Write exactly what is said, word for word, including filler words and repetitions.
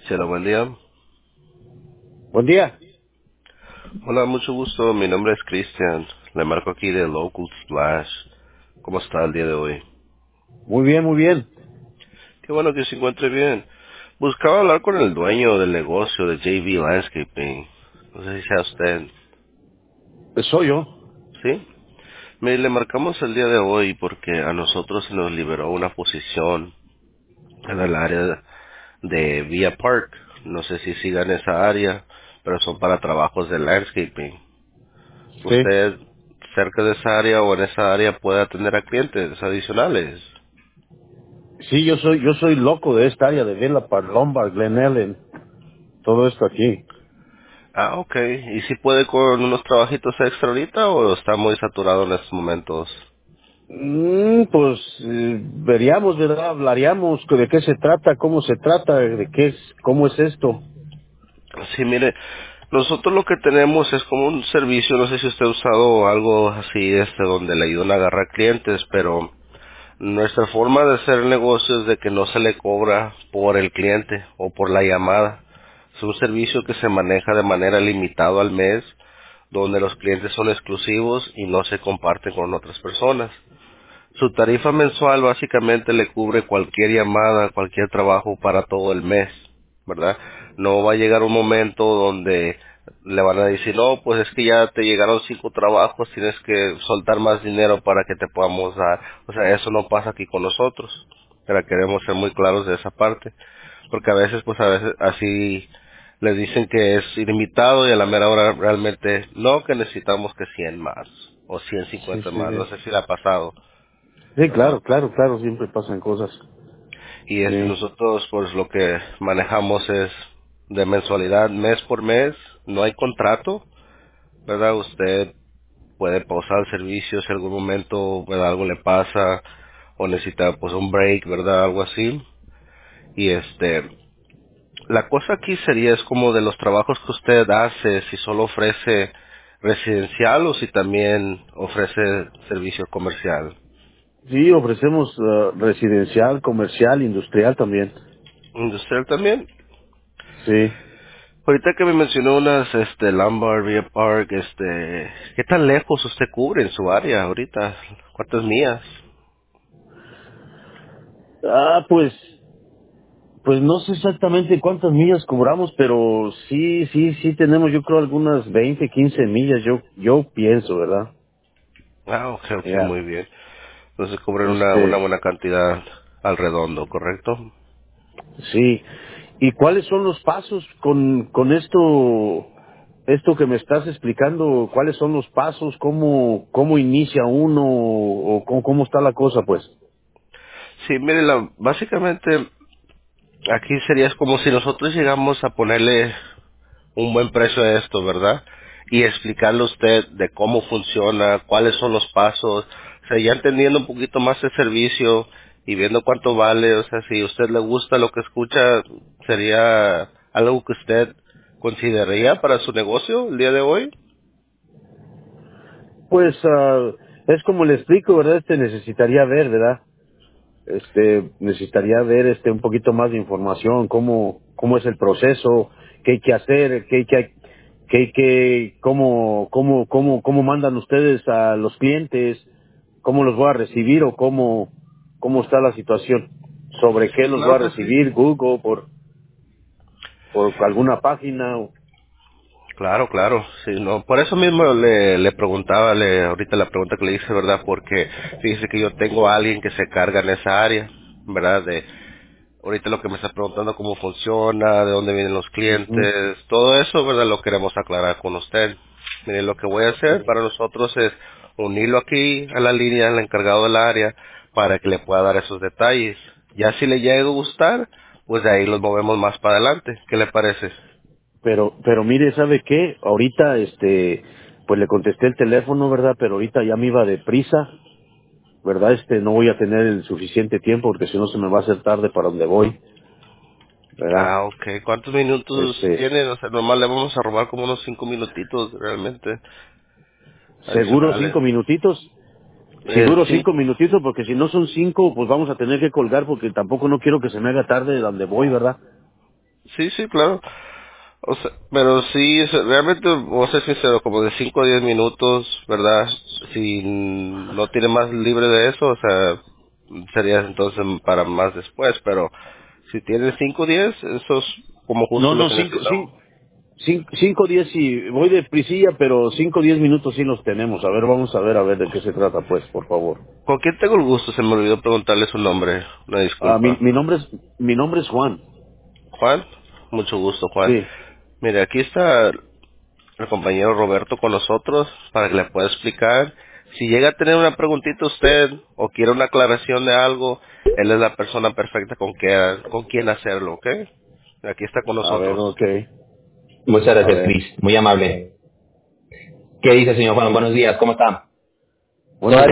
Chelo, buen día. Buen día. Hola, mucho gusto. Mi nombre es Cristian. Le marco aquí de Local Splash. ¿Cómo está el día de hoy? Muy bien, muy bien. Qué bueno que se encuentre bien. Buscaba hablar con el dueño del negocio de J V Landscaping. No sé si sea usted. Pues soy yo. ¿Sí? Me le marcamos el día de hoy porque a nosotros se nos liberó una posición en el área de Via Park. No sé si sigan esa área, pero son para trabajos de landscaping. Sí. Usted cerca de esa área o en esa área puede atender a clientes adicionales. Sí, yo soy, yo soy loco de esta área de Villa Park, Lombard, Glen Ellen, todo esto aquí. Ah, ok. ¿Y si puede con unos trabajitos extra ahorita o está muy saturado en estos momentos? Mm, pues eh, veríamos, ¿verdad? Hablaríamos de qué se trata, cómo se trata, de qué es, cómo es esto. Sí, mire, nosotros lo que tenemos es como un servicio, no sé si usted ha usado algo así, este, donde le ayudan a agarrar clientes, pero nuestra forma de hacer el negocio es de que no se le cobra por el cliente o por la llamada. Es un servicio que se maneja de manera limitada al mes, donde los clientes son exclusivos y no se comparten con otras personas. Su tarifa mensual básicamente le cubre cualquier llamada, cualquier trabajo para todo el mes, ¿verdad? No va a llegar un momento donde le van a decir, no, pues es que ya te llegaron cinco trabajos, tienes que soltar más dinero para que te podamos dar. O sea, eso no pasa aquí con nosotros. Pero queremos ser muy claros de esa parte, porque a veces, pues a veces así les dicen que es ilimitado y a la mera hora realmente no, que necesitamos que cien más o ciento Sí, cincuenta sí, más. No sí. sé si le ha pasado. Sí, ¿Verdad? claro, claro, claro, siempre pasan cosas. Y este, Sí, nosotros pues lo que manejamos es de mensualidad mes por mes, no hay contrato, ¿verdad? Usted puede pausar el servicio si algún momento, ¿verdad? Algo le pasa o necesita pues un break, ¿verdad? Algo así. Y este, la cosa aquí sería es como de los trabajos que usted hace, si solo ofrece residencial o si también ofrece servicio comercial. sí, ofrecemos eh, residencial, comercial, industrial también. Industrial también. Sí. Ahorita que me mencionó unas, este, Lombard, Via Park, este, ¿qué tan lejos usted cubre en su área ahorita? ¿Cuántas millas? Ah, pues Pues no sé exactamente cuántas millas cobramos, pero sí, sí, sí tenemos yo creo algunas veinte, quince millas, yo yo pienso, ¿verdad? Ah, ok, ok, Ya. muy bien. Entonces cubren una, una Este, buena cantidad al redondo, ¿correcto? sí. ¿Y cuáles son los pasos con, con esto, esto que me estás explicando? ¿Cuáles son los pasos? ¿Cómo, cómo inicia uno? ¿O cómo, cómo está la cosa, pues? Sí, mire, la, básicamente aquí sería como si nosotros llegamos a ponerle un buen precio a esto, ¿verdad? Y explicarle a usted de cómo funciona, cuáles son los pasos, o sea, ya entendiendo un poquito más el servicio y viendo cuánto vale, o sea, si a usted le gusta lo que escucha, sería algo que usted consideraría para su negocio el día de hoy. Pues ah, es como le explico, ¿verdad? Este necesitaría ver, ¿verdad? este necesitaría ver este un poquito más de información, cómo cómo es el proceso, qué hay que hacer, qué hay que qué hay que cómo cómo cómo cómo mandan ustedes a los clientes, cómo los voy a recibir o cómo cómo está la situación, sobre qué Sí, los voy claro a que sí. recibir, Google por por alguna página. o- Claro, claro, sí, no, por eso mismo le, le preguntaba, le, ahorita la pregunta que le hice, ¿verdad? Porque fíjese que yo tengo a alguien que se carga en esa área, ¿verdad? De, ahorita lo que me está preguntando cómo funciona, de dónde vienen los Ujú. clientes, todo eso, ¿verdad? Lo queremos aclarar con usted. Mire, lo que voy a hacer Sí. para nosotros es unirlo aquí a la línea, al encargado del área, para que le pueda dar esos detalles. Ya si le llega a gustar, pues de ahí los movemos más para adelante. ¿Qué le parece? Pero pero mire, ¿sabe qué? Ahorita este pues le contesté el teléfono, ¿verdad? Pero ahorita ya me iba deprisa, ¿verdad? Este, no voy a tener el suficiente tiempo porque si no se me va a hacer tarde para donde voy, ¿verdad? Ah, ok. ¿Cuántos minutos Este, tiene? O sea, normal le vamos a robar como unos cinco minutitos realmente seguro adicionales. cinco minutitos, Eh, seguro sí. cinco minutitos porque si no son cinco, pues vamos a tener que colgar porque tampoco no quiero que se me haga tarde de donde voy, ¿verdad? Sí, sí, claro. O sea, pero sí, es- realmente, voy a ser sincero, como de cinco a diez minutos, ¿verdad? Si no tiene más libre de eso, o sea, sería entonces para más después, pero si tiene cinco o diez, eso es como justo No, lo no, que cinco, necesitamos. cinco, cinco, cinco, diez y voy de prisilla, pero cinco, diez minutos sí los tenemos. A ver, vamos a ver, a ver de qué se trata, pues, por favor. ¿Con quién tengo el gusto? Se me olvidó preguntarle su nombre, una Ah, mi, disculpa. mi nombre es, mi nombre es Juan. Juan, mucho gusto, Juan. Sí. Mire, aquí está el compañero Roberto con nosotros para que le pueda explicar. Si llega a tener una preguntita usted o quiere una aclaración de algo, él es la persona perfecta con, que, con quien hacerlo, ¿ok? Aquí está con A ver, nosotros. ok. Muchas A gracias, ver. Chris. Muy amable. ¿Qué dice, señor Juan? Buenos días. ¿Cómo está? Buenos